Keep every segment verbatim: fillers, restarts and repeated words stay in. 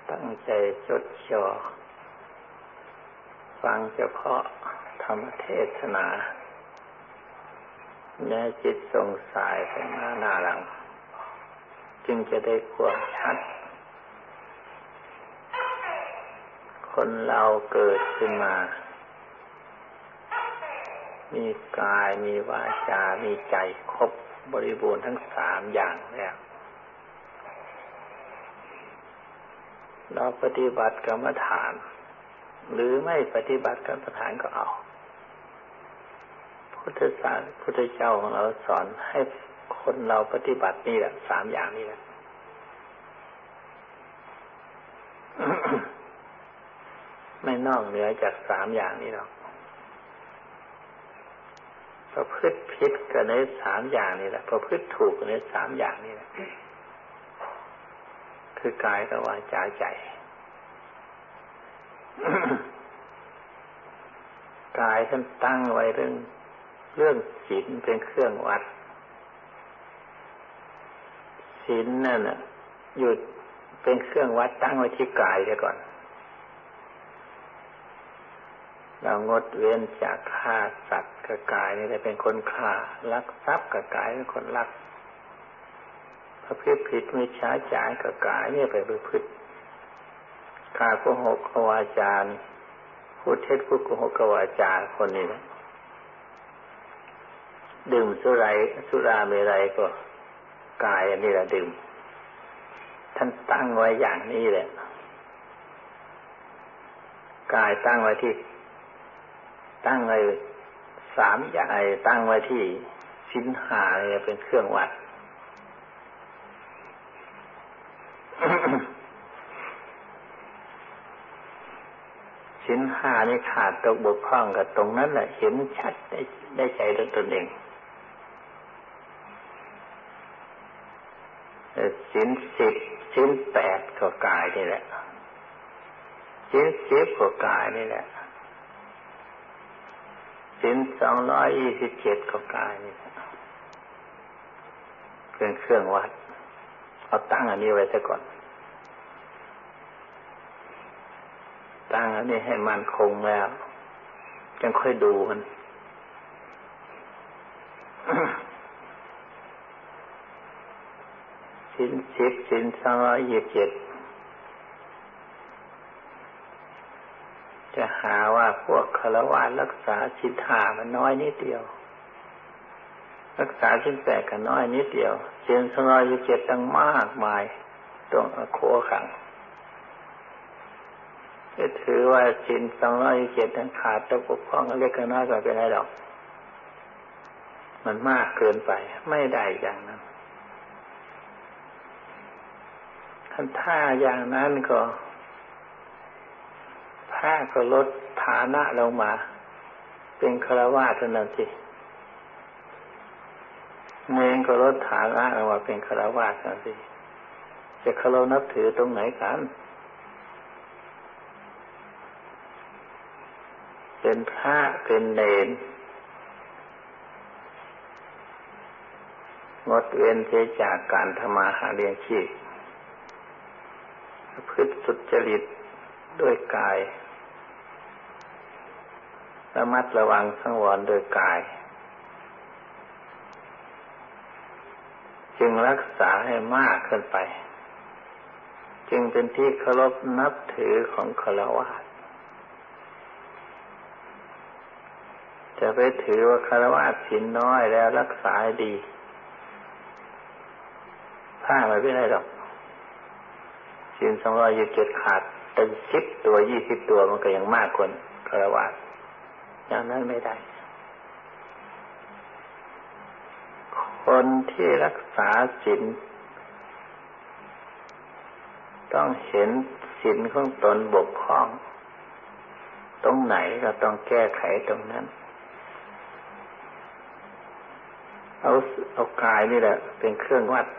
ตั้งใจจดจ่อฟังเฉพาะธรรมเทศนาแม้จิตสงสัยไปหน้าหน้าหลังจึงจะได้ความชัดคนเราเกิดขึ้นมามีกายมีวาจามีใจครบบริบูรณ์ทั้งสามอย่างแล้วเราปฏิบัติกรรมฐานหรือไม่ปฏิบัติกรรมฐานก็เอาพุทธศาสนาพุทธเจ้าของเราสอนให้คนเราปฏิบัตินี่แหละสามอย่างนี่แหละ ไม่นอกเหนือจากสามอย่างนี้หรอกประพฤติผิดกันในสามอย่างนี่แหละประพฤติถูกกันในสามอย่างนี่แหละคือกายกับวาจาใจ กายท่านตั้งไว้เรื่องเรื่องศีลเป็นเครื่องวัดศีลนั่นน่ะหยุดเป็นเครื่องวัดตั้งไว้ที่กายเสียก่อนเรางดเว้นจากฆ่าสัตว์กับกายนี่แหละเป็นคนฆ่าลักทรัพย์กับกายเป็นคนลักประพฤติผิดมิจฉาจารกับกายเนี่ยไปประพฤติกาโกหกกับวาจาพูดเท็จพูดโกหกกับวาจาคนนี้นะดื่มสุราสุราเมรัยก็กายอันนี้แหละดื่มท่านตั้งไว้อย่างนี้แหละกายตั้งไว้ที่ตั้งไว้สามอย่างตั้งไว้ที่ศีลห้าเนี่ยเป็นเครื่องวัด ศีลห้านี่ขาดตกบกพร่องกับตรงนั้นแหละเห็นชัดได้ได้ใจด้วยตนเองศีลสิบศีลแปดก็กายนี่แหละศีลสิบก็กายนี่แหละศีลสองร้อยยี่สิบเจ็ดก็กายนี่แหละเป็นเครื่องวัดเอาตั้งอันนี้ไว้ซะก่อนตั้งอันนี้ให้มันคงแล้วจึงค่อยดูมัน ศีลสิบศีลสองร้อยยี่สิบเจ็ดจะหาว่าพวกฆราวาสรักษาศีลห้ามันน้อยนิดเดียวรักษาศีลแปดก็น้อยนิดเดียวศีลสองร้อยยี่สิบเจ็ดตั้งมากมายต้องโคขังจะถือว่าศีลสองร้อยยี่สิบเจ็ดนั้นขาดตกบกพร่องเล็กน้อยก็เป็นไรหรอกมันมากเกินไปไม่ได้อย่างนั้นคันท่าอย่างนั้นก็พระก็ลดฐานะลงมาเป็นฆราวาสเท่านั้นสิเนรก็ลดฐานะลงมาเป็นฆราวาสเท่านั้นสิจะเคารพนับถือตรงไหนกันเป็นพระเป็นเณรงดเว้นเสียจากการทำมาหาเลี้ยงชีพประพฤติสุจริตด้วยกายระมัดระวังสังวรโดยกายจึงรักษาให้มากขึ้นไปจึงเป็นที่เคารพนับถือของฆราวาสจะไปถือว่าฆราวาสศีลน้อยแล้วรักษาดีถ้าไม่เป็นไรหรอกศีลสองร้อยยี่สิบเจ็ดขาดเป็นสิบตัวยี่สิบตัวมันก็ยังมากกว่าฆราวาสอย่างนั้นไม่ได้คนที่รักษาศีลต้องเห็นศีลของตนบกพร่องตรงไหนก็ต้องแก้ไขตรงนั้นเอาเอากายนี่แหละเป็นเครื่องวัด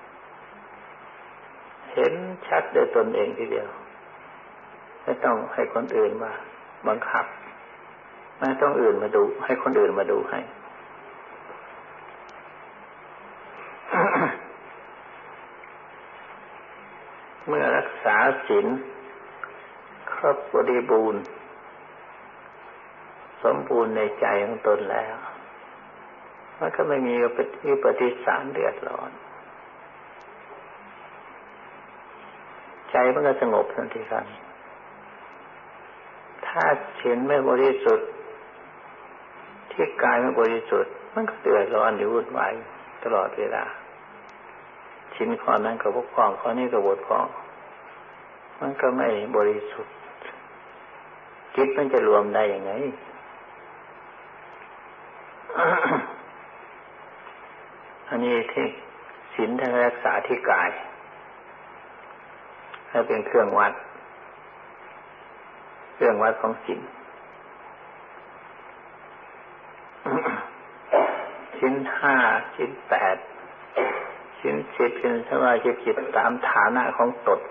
เห็นชัดด้วยตนเองทีเดียวไม่ต้องให้คนอื่นมาบังคับไม่ต้องอื่นมาดูให้คนอื่นมาดูให้ เมื่อรักษาศีลครบบริบูรณ์สมบูรณ์ในใจของตนแล้วมันก็ไม่มีวิปฏิสารเดือดร้อนใจมันก็สงบทันทีครับถ้าศีลไม่บริสุทธิ์ที่กายไม่บริสุทธิ์มันก็เดือดร้อนอยู่วุ่นวายตลอดเวลาศีลข้อนั้นก็บกพร่องข้อนี้ก็บกพร่องมันก็ไม่บริสุทธิ์จิตมันจะรวมได้ยังไง อันนี้ที่ศีลท่านรักษาที่กายให้เป็นเครื่องวัดเครื่องวัดของศีล ศีลห้าศีลแปดศีลสิบศีลสมาธิจิตตามฐานะของตน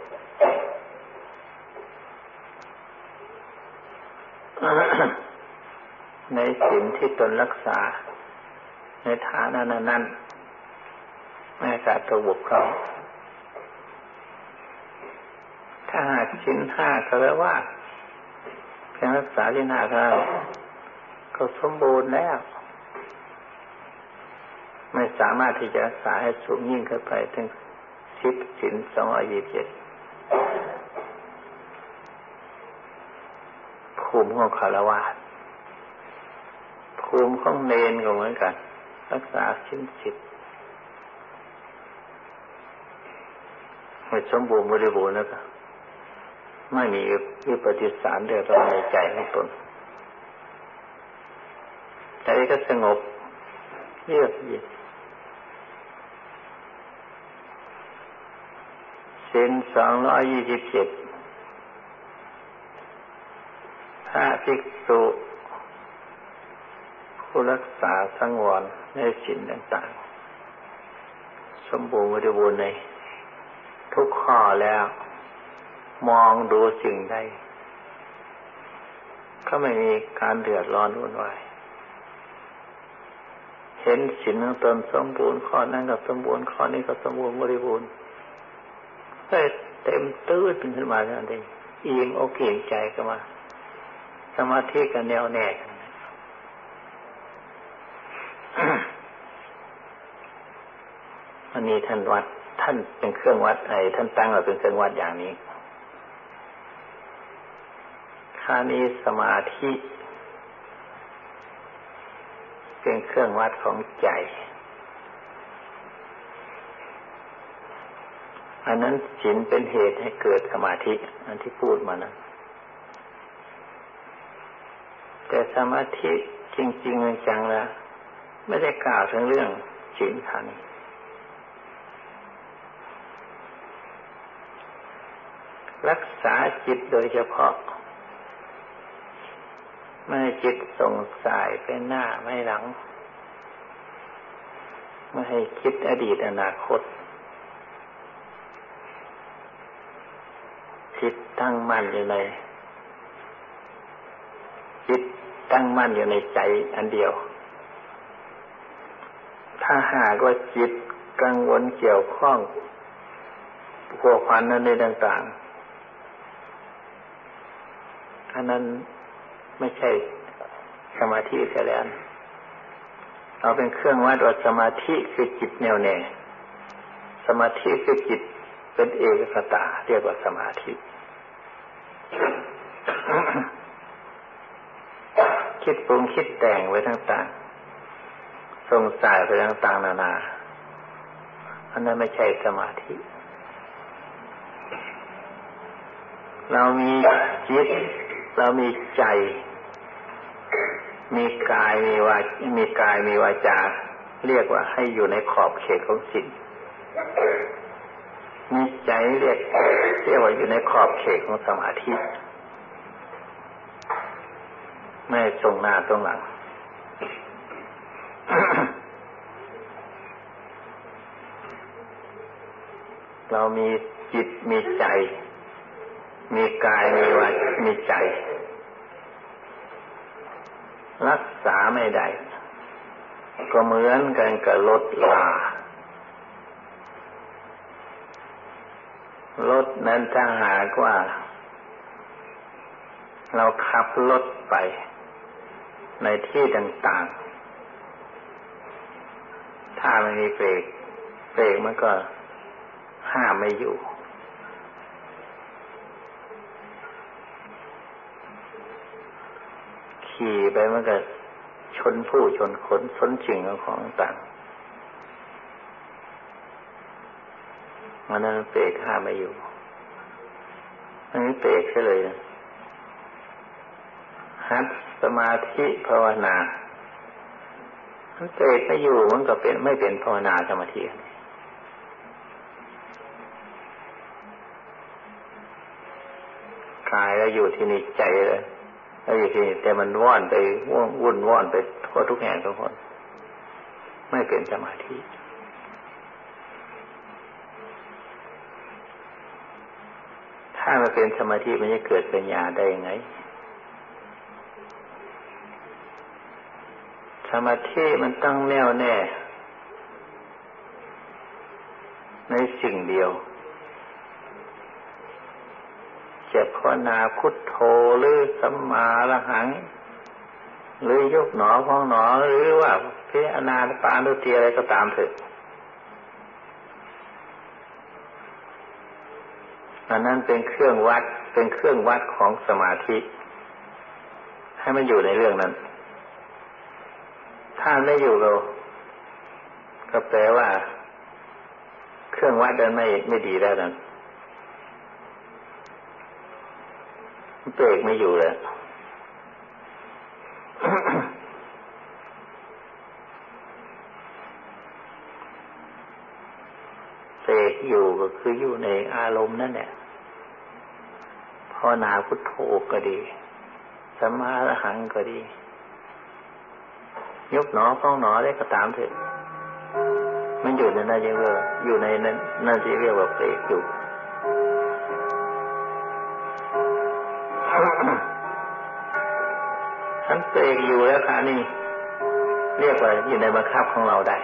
ในศีลที่ตนรักษาในฐานะนั้นไม่ขาดตัวบุคคลถ้าหากศีลห้าก็แปลว่าเพียงรักษาศีลห้าก็สมบูรณ์แล้วไม่สามารถที่จะรักษาให้สูงยิ่งขึ้นไปถึงสิบศีลสองร้อยยี่สิบเจ็ดภูมิของฆราวาสภูมิของเณรก็เหมือนกันรักษาศีลสิบไม่สมบูรณ์บริบูรณ์แล้วก็ไม่มีวิปฏิสารเดือดร้อนในใจของตนใจก็สงบเยือกเย็นศีลสองร้อยยี่สิบเจ็ดพระภิกษุผู้รักษาสังวรในศีลต่างๆสมบูรณ์บริบูรณ์ในทุกข้อแล้วมองดูสิ่งใดก็ไม่มีการเดือดร้อนวุ่นวายเห็นศีลของตนสมบูรณ์ข้อนั้นก็สมบูรณ์ข้อนี้ก็สมบูรณ์บริบูรณ์ก็เต็มตื้นขึ้นมาทันทีอิ่มอกอิ่มใจก็มาสมาธิกันแน่วแน่อันนี้ท่านวัดท่านเป็นเครื่องวัดไอ้ท่านตั้งเอาเป็นเครื่องวัดอย่างนี้ข้านี้สมาธิเป็นเครื่องวัดของใจอันนั้นศีลเป็นเหตุให้เกิดสมาธิอันที่พูดมานะแต่สมาธิจริงๆจังๆแล้วไม่ได้กล่าวถึงเรื่องศีลขันธ์รักษาจิตโดยเฉพาะไม่ให้จิตส่งสายไปหน้าไม่หลังไม่ให้คิดอดีตอนาคตจิตตั้งมั่นอยู่ในจิตตั้งมั่นอยู่ในใจอันเดียวถ้าหากว่าจิตกังวลเกี่ยวข้องพัวพันนั้นในต่างๆอันนั้นไม่ใช่สมาธิเสียแล้วเอาเป็นเครื่องวัดว่าสมาธิคือจิตแน่วแน่สมาธิคือจิตเป็นเอกคตาเรียกว่าสมาธิ คิดปรุงคิดแต่งไว้ต่างๆส่งสายไปต่างๆนานาอันนั้นไม่ใช่สมาธิเรามีจิตเรามีใจมีกายมีวามีกายมีวาจาเรียกว่าให้อยู่ในขอบเขตของศีลมีใจเรียกเรียกว่าอยู่ในขอบเขตของสมาธิไม่ตรงหน้าตรงหลัง เรามีจิตมีใจมีกายมีวาจามีใจรักษาไม่ได้ก็เหมือนกันกับรถลารถนั้นถ้าหากว่าเราขับรถไปในที่ต่างๆถ้าไม่มีเบรกเบรกมันก็ห้ามไม่อยู่ขี่ไปมันก็ชนผู้ชนคนชนสิ่งของต่างมันนั้นเบรกห้ามไม่อยู่อันนี้เบรกใช่เลยนะหัดสมาธิภาวนามันเบรกไม่อยู่มันก็เป็นไม่เป็นภาวนาสมาธิกายแล้วอยู่ที่นี่ใจเลยแล้วอยู่ที่นี่แต่มันว่อนไปว่นวุ่นว่อนไปทั่วทุกแห่งทุกคนไม่เป็นสมาธิถ้ามันเป็นสมาธิมันจะเกิดปัญญาได้ยังไงสมาธิมันต้องแน่วแน่ในสิ่งเดียวจะภาวนาพุทโธหรือสัมมาอรหังหรือยกหนอพองหนอหรือว่าพิจารณาปานุติอะไรก็ตามเถิดอันนั้นเป็นเครื่องวัดเป็นเครื่องวัดของสมาธิให้มันอยู่ในเรื่องนั้นถ้าไม่อยู่เราก็แปลว่าเครื่องวัดนั้นไม่ไม่ดีแล้วนั่นเบรกไม่อยู่แล้วเบรกอยู่ก็คืออยู่ในอารมณ์นั่นแหละภาวนาพุทโธก็ดีสัมมาอรหังก็ดียกหนอพองหนอได้ก็ตามเถอะมันอยู่ในนั้นเรียกว่าอยู่ในนั้นนั่นเรียกว่าเบรกอยู่ฉันเบรกอยู่แล้วค่ะนี่เรียกว่าอยู่ในบังคับของเราได้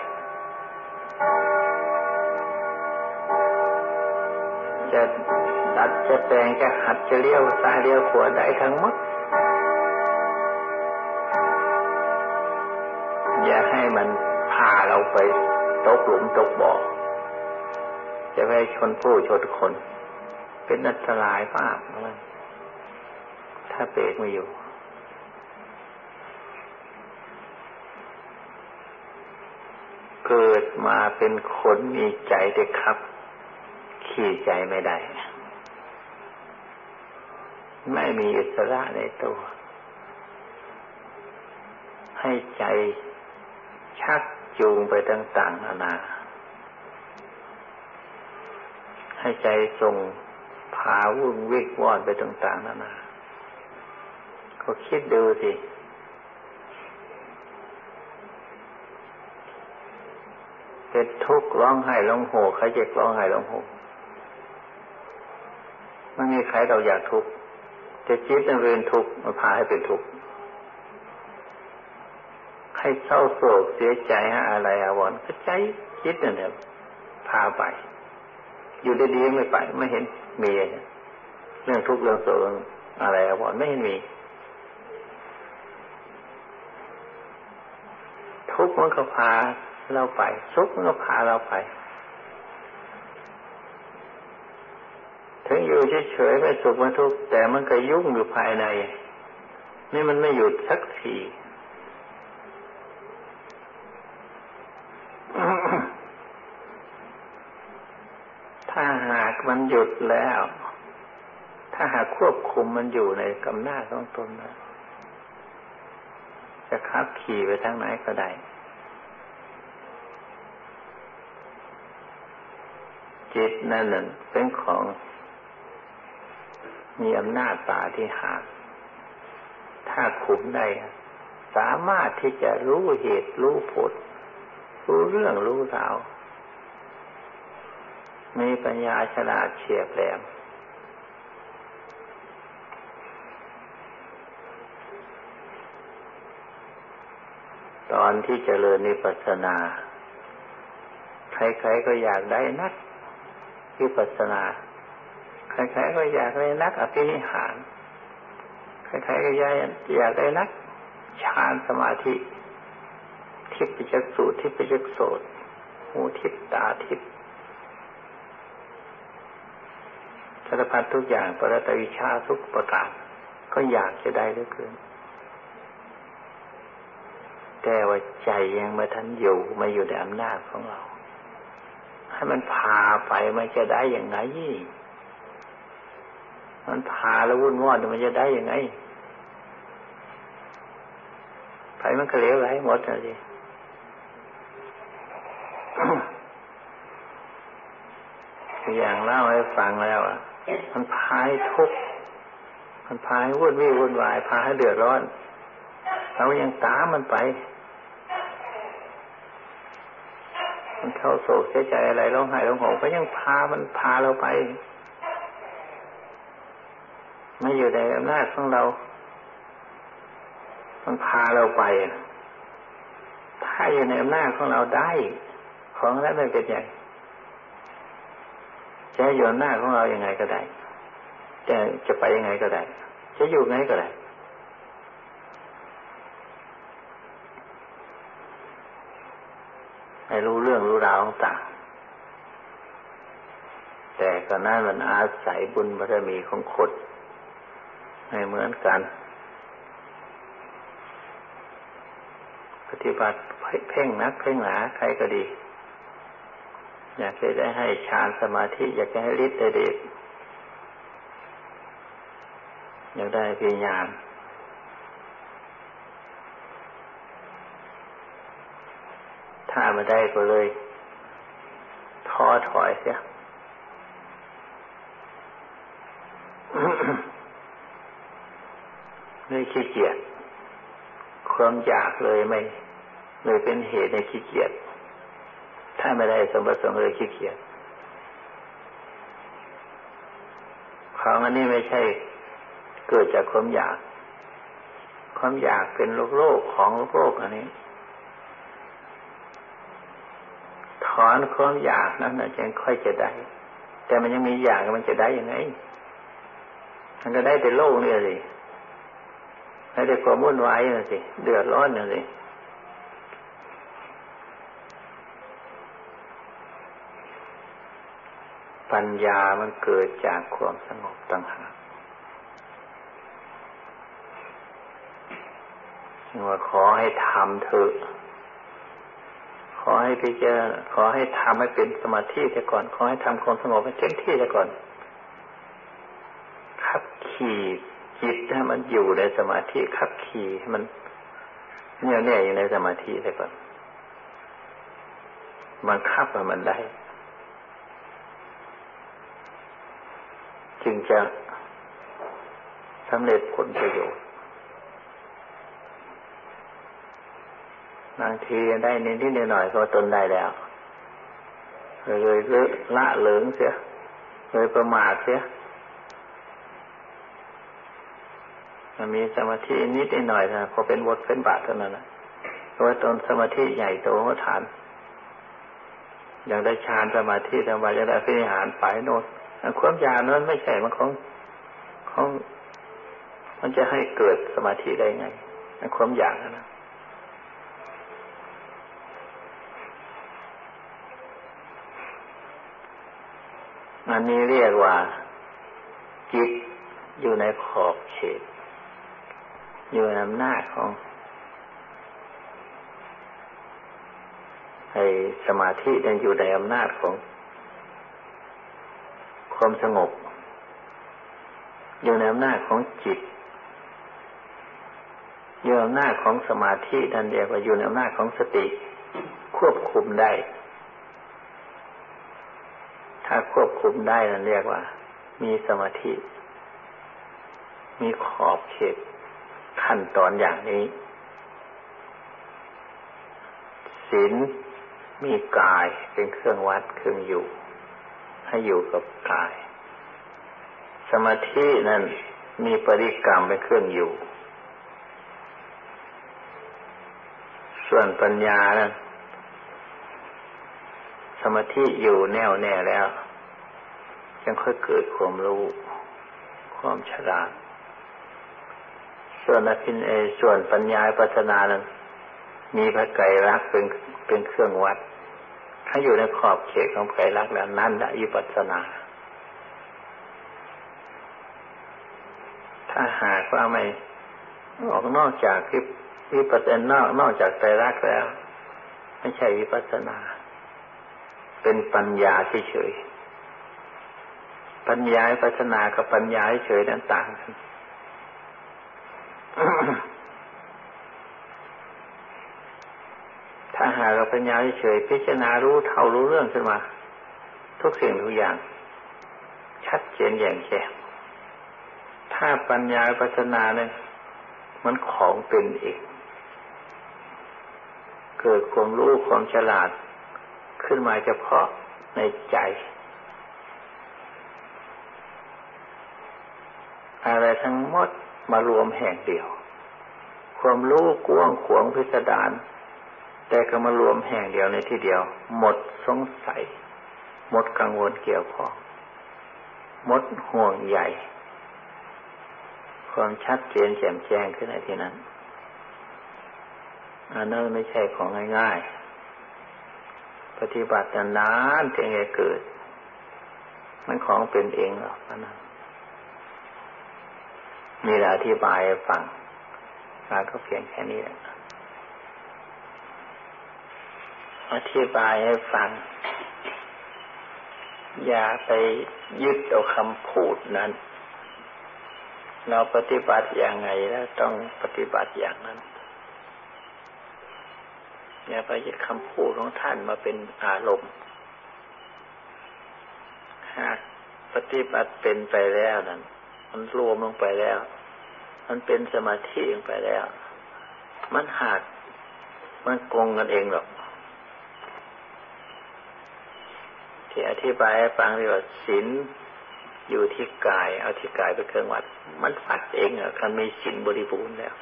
จะดัดจะแปลงจะหัดจะเลี้ยวซ้ายเลี้ยวขวาได้ทั้งหมดอย่าให้มันพาเราไปตกหลุมตกบ่อจะไปชนผู้ชนคนเป็นอันตรายมากนะถ้าเบรกไม่อยู่เกิดมาเป็นคนมีใจแต่ครับขี่ใจไม่ได้ไม่มีอิสระในตัวให้ใจชักจูงไปต่างๆนานาให้ใจส่งพาวุ่นวิ่งว่อนไปต่างๆนานาก็คิดดูสิเป็นทุกข์ร้องไห้ร้องโห่ใครเจ็บร้องไห้ร้องโห่ไม่มีใครเราอยากทุกข์จะจิตมันเป็นทุกข์มันพาให้เป็นทุกข์ให้เศร้าโศกเสียใจฮะอะไรอาวรณ์ก็ใจจิตเนี่ยพาไปอยู่ดีๆไม่ไปไม่เห็นมีเรื่องทุกข์เรื่องโศกอะไรอาวรณ์ไม่เห็นมีทุกข์มันก็พาเราไปสุขมันก็พาเราไปถึงอยู่เฉยๆไม่สุขไม่ทุกข์แต่มันก็ยุ่งอยู่ภายในนี่มันไม่หยุดสักทีถ้าหากมันหยุดแล้วถ้าหากควบคุมมันอยู่ในกำนาจของตนนะจะขับขี่ไปทางไหนก็ได้จิตนั่นเป็นของมีอำนาจปาฏิหาริย์ถ้าคุมได้สามารถที่จะรู้เหตุรู้ผลรู้เรื่องรู้ราวมีปัญญาฉลาดเฉียบแหลมตอนที่เจริญวิปัสสนาใครๆก็อยากได้นักวิปัสสนาใครๆก็อยากได้นักอภินิหารใครๆก็อยากอยากได้นักฌานสมาธิทิพย์จักษุทิพย์จักโสตหูทิพย์ตาทิพย์สารพัดทุกอย่างปรตวิชาทุกประการก็อยากจะได้เหลือเกินแต่ว่าใจยังไม่ทันอยู่ไม่อยู่ในอำนาจของเราให้มันพาไปมันจะได้อย่างไงมันพาแล้ววุ่นวายมันจะได้อย่างไงไปมันก็เหลวไหลหมดเลย อย่างเล่าให้ฟังแล้วอ่ะมันพาให้ทุกข์มันพาให้วุ่นวี่วุ่นวายพาให้เดือดร้อนเรายังตามมันไปมันเข้าโศกเสียใจอะไรร้องไห้ร้องโหก็ยังพามันพาเราไปไม่อยู่ในอำนาจของเรามันพาเราไปถ้าอยู่ในอำนาจของเราได้ของนั้นไม่เป็นใหญ่จะอยู่อำนาจของเราอย่างไงก็ได้จะจะไปยังไงก็ได้จะอยู่ไงก็ได้ให้รู้เรื่องรู้ราวต่างแต่ก็นั้นมันอาศัยบุญบารมีของคนให้เหมือนกันปฏิบัติเพ่งนักเพ่งหนาใครก็ดีอยากจะได้ให้ฌานสมาธิอยากจะให้ฤทธิ์ได้เดชอยากได้ปัญญาถ้าไม่ได้ก็เลยท้อถอยเสีย เลยขี้เกียจความอยากเลยไม่เลยเป็นเหตุในขี้เกียจถ้าไม่ได้สมประสงค์เลยขี้เกียจของอันนี้ไม่ใช่เกิดจากความอยากความอยากเป็นโลกโลกของโลกโลกอันนี้ถอนความอยากนั้นนะจึงค่อยจะได้แต่มันยังมีอยากมันจะได้ยังไงมันก็ได้แต่โลกนี่สิได้แต่ความวุ่นวายนี่สิเดือดร้อนนี่สิปัญญามันเกิดจากความสงบต่างหากว่าขอให้ทำเถอะขอให้พิจารณาขอให้ทำให้เป็นสมาธิเสียก่อนขอให้ทำความสงบให้เต็มที่เสียก่อนขับขี่จิตให้มันอยู่ในสมาธิขับขี่ให้มันแน่วแน่อยู่ในสมาธิเสียก่อนบังคับให้มันได้จึงจะสำเร็จผลประโยชน์บางทีได้นิดๆหน่อยๆก็ตนได้แล้วเลยละเหลิงเสียเลยประมาทเสียมันมีสมาธินิดหน่อยนะพอเป็นบทเป็นบาทเท่านั้นนะเพราะว่าตนสมาธิใหญ่โตก็ฐานอย่างได้ฌานสมาธิสมาธิได้พิหารไปโน่นความอยากนั้นไม่ใช่มันของของมันจะให้เกิดสมาธิได้ไงความอยากนะอันนี้เรียกว่าจิตอยู่ในขอบเขตอยู่ในอำนาจของไอ้สมาธิยังอยู่ในอำนาจของความสงบอยู่ในอำนาจของจิตอยู่ในอำนาจของสมาธินั่นเรียกว่าอยู่ในอำนาจของสติควบคุมได้ถ้าควบคุมได้นั่นเรียกว่ามีสมาธิมีขอบเขตขั้นตอนอย่างนี้ศีลมีกายเป็นเครื่องวัดเครื่องอยู่ให้อยู่กับกายสมาธินั้นมีปริกรรมเป็นเครื่องอยู่ส่วนปัญญานั้นสมาธิอยู่แน่วแน่แล้วยังค่อยเกิดความรู้ความฉลาดส่วนอภิญญาส่วนปัญญาปัสนานั้นมีพระไตรลักษณ์เป็นเป็นเครื่องวัดถ้าอยู่ในขอบเขตของไตรลักษณ์แล้วนั่นแหละวิปัสสนาถ้าหากว่าไม่ออกนอกจากที่วิปัสสนานอกนอกจากไตรลักษณ์แล้วไม่ใช่วิปัสสนาเป็นปัญญาเฉยๆปัญญาวิปัสสนากับปัญญาเฉยๆนั้นต่างกัน ถ้าหากเราปัญญาเฉยๆพิจารณารู้เท่ารู้เรื่องขึ้นมาทุกสิ่งทุกอย่างชัดเจนแจ่มแจ้งถ้าปัญญาวิปัสสนาเนี่ยมันของเป็นเองเกิดความรู้ความฉลาดขึ้นมาเฉพาะในใจอะไรทั้งหมดมารวมแห่งเดียวความรู้กว้างขวางพิสดารแต่ก็มารวมแห่งเดียวในที่เดียวหมดสงสัยหมดกังวลเกี่ยวข้องหมดห่วงใยความชัดเจนแจ่มแจ้งขึ้นในที่นั้นอันนั้นไม่ใช่ของง่ายๆปฏิบัตินานๆถึงจะเกิดมันของเป็นเองหรอกอันนั้นมีอธิบายให้ฟังการก็เพียงแค่นี้แหละอธิบายให้ฟังอย่าไปยึดเอาคำพูดนั้นเราปฏิบัติอย่างไงแล้วต้องปฏิบัติอย่างนั้นอย่าไปยึดคำพูดของท่านมาเป็นอารมณ์หากปฏิบัติเป็นไปแล้วนั้นมันรวมลงไปแล้วมันเป็นสมาธิลงไปแล้วมันหากมันกงกันเองหรอกที่อธิบายให้ฟังที่ว่าศีลอยู่ที่กายเอาที่กายเป็นเครื่องวัดมันวัดเองอ่ะคันมีศีลบริบูรณ์แล้ว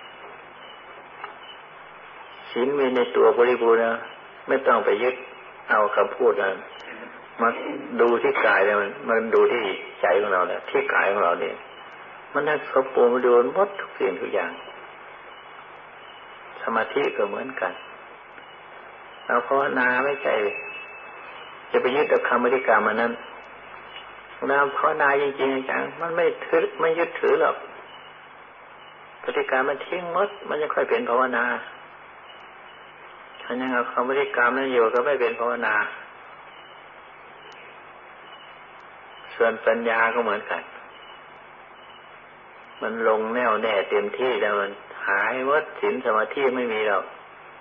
ศีลมีในตัวบริบูรณ์แล้วไม่ต้องไปยึดเอาคำพูดนั้นมาดูที่กายแล้วมันมันดูที่ใจของเราแล้วที่กายของเราเนี่ยมันได้สมบูรณ์ดูหมดทุกสิ่งทุกอย่างสมาธิก็เหมือนกันเราภาวนาไม่ใช่จะไปยึดเอาคำบริกรรมอันนั้นเราภาวนาจริงๆจังมันไม่ถือไม่ยึดถือหรอกบริกรรมมันทิ้งหมดมันจะค่อยเป็นภาวนาถ้ายังเอาคำบริกรรมนั้นอยู่ก็ไม่เป็นภาวนาส่วนปัญญาก็เหมือนกันมันลงแน่วแน่เต็มที่แล้วมันหายวัดศีลสมาธิไม่มีหรอก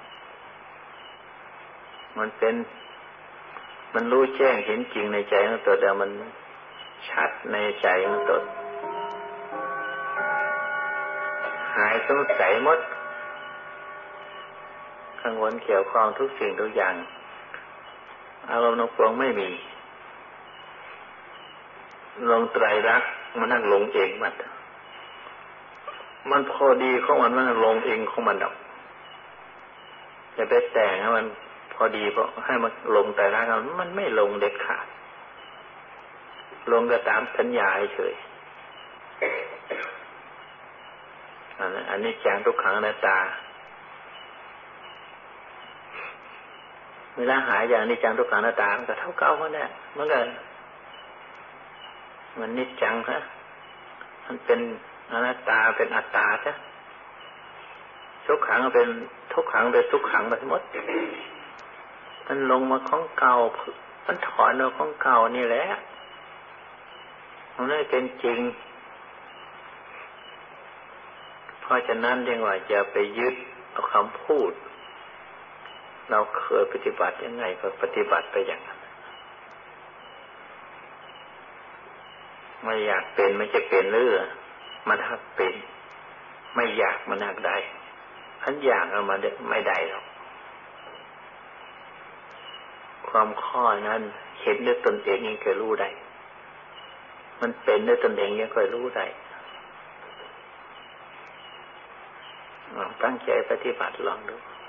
มันเป็นมันรู้แจ้งเห็นจริงในใจของตัวแล้วมันชัดในใจของตัวหายสงสัยหมดกังวลเกี่ยวข้องทุกสิ่งทุกอย่างอารมณ์นกปวงไม่มีลงไตรลักษณ์มันนั่งลงเองมันมันพอดีของมันมันลงเองของมันดอกจะไปแต่งให้มันพอดีเพราะให้มันลงแต่ละกันมันไม่ลงเด็ดขาดลงก็ตามสัญญาเฉยอันนี้อันนี้จังทุกขังอนัตตาเวลาหายอย่างนี้จังทุกขังอนัตตามันก็เท่าเก่ามันแหละมันก็มันนิจจังฮะมันเป็นอนัตตาเป็นอัตตาใช่ทุกขังเป็นทุกขังเป็นทุกขังไปหมดมันลงมาของเก่ามันถอนเอาของเก่านี่แหละมันไม่เป็นจริงเพราะฉะนั้นเรียกว่าอย่าไปยึดเอาคำพูดเราเคยปฏิบัติยังไงก็ปฏิบัติไปอย่างนั้นไม่อยากเป็นไม่จะเป็นหรือมันหักเป็นไม่อยากมันหักได้ขันอยากเอามาไม่ได้หรอกความข้อนั้นเห็นด้วยตนเองยังเคยรู้ได้มันเป็นด้วยตนเองยังเคยรู้ได้ตั้งใจปฏิบัติลองดู